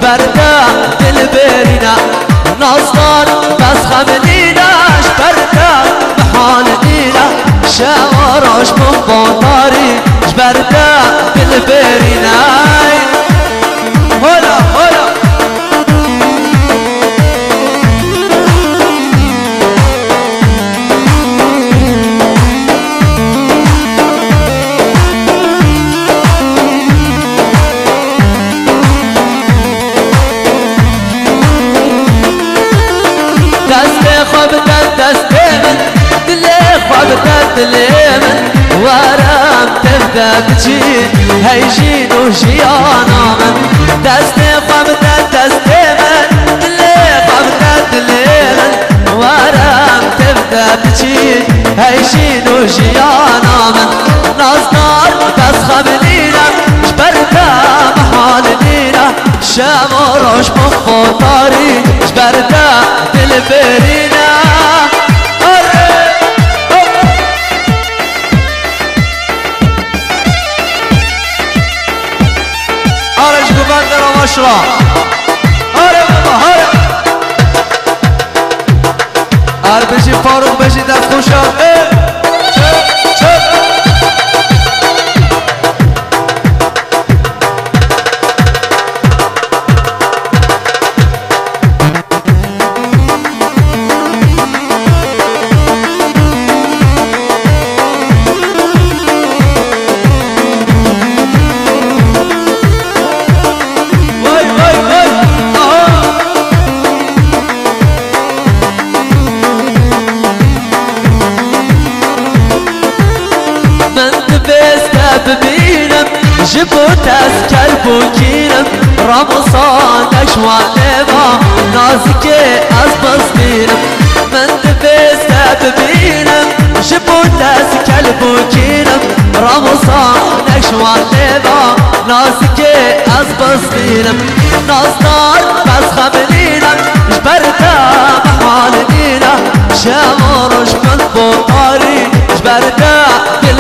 جبرده دل برینه نازدار بس خمدینه جبرده بحال دینه شواراش بمبانداری جبرده دل برینه هلا هلا دليمن ورام تبدا بجي هيجين وجيانا من دستي قبدا دستي من دلي قبدا دليمن ورام تبدا بجي هيجين وجيانا من ناصدار بس خبلينا جبردا محال دينا شاموروش مخبوطاري جبردا دل برينا مشروع هارا بابا هارا هر بشی فاروق بشی دست خوشم ببینم جبوت از کلب و گیرم رمضانش والبا نازک از بستیرم من دبست ببینم جبوت از کلب و گیرم رمضانش والبا نازک از بستیرم نازدار بس خملینم جبرده محال دینا شمارش من بطاری جبرده